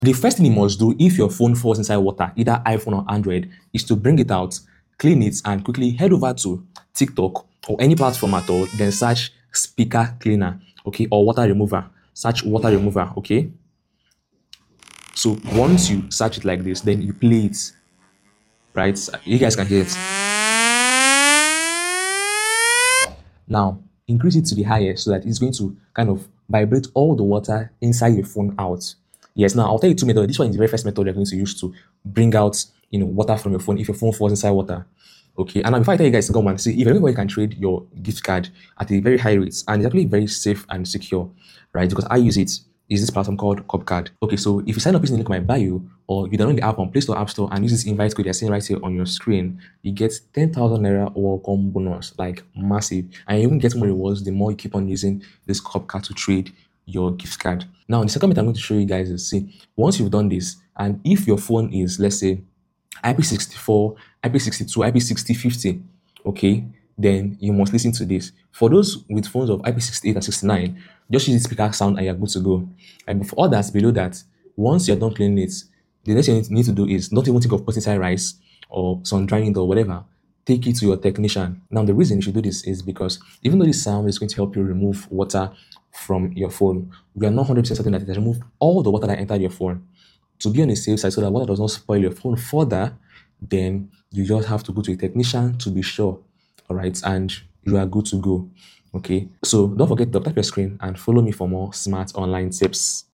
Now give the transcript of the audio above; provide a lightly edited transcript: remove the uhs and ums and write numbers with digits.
The first thing you must do if your phone falls inside water, either iPhone or Android, is to bring it out, clean it, and quickly head over to TikTok or any platform at all, then search speaker cleaner, okay, or water remover. Search water remover, okay? So once you search it like this, then you play it, right? You guys can hear it. Now, increase it to the highest so that it's going to kind of vibrate all the water inside your phone out. Yes, now I'll tell you two methods. This one is the very first method you're going to use to bring out, water from your phone if your phone falls inside water. Okay, and now before I tell you guys to go and see if everybody can trade your gift card at a very high rates, and it's actually very safe and secure, right? Because I use it, is this platform called Copcard. Okay, so if you sign up using the link in my bio, or you download the app on Play Store, App Store, and use this invite code you're seeing right here on your screen, you get 10,000 naira welcome bonus, like massive. And you even get more rewards the more you keep on using this Copcard to trade your gift card. Now, the second method I'm going to show you guys is, see, once you've done this, and if your phone is, let's say, IP64, IP62, IP6050, okay, then you must listen to this. For those with phones of IP68 and 69, just use the speaker sound and you're good to go. And for others below that, once you're done cleaning it, the next thing you need to do is not even think of putting inside rice or sun drying it or whatever. Take it to your technician. Now, the reason you should do this is because even though this sound is going to help you remove water from your phone, we are not 100% certain that it has removed all the water that entered your phone. To be on the safe side so that water does not spoil your phone further, then you just have to go to a technician to be sure. All right, and you are good to go. Okay, so don't forget to tap your screen and follow me for more smart online tips.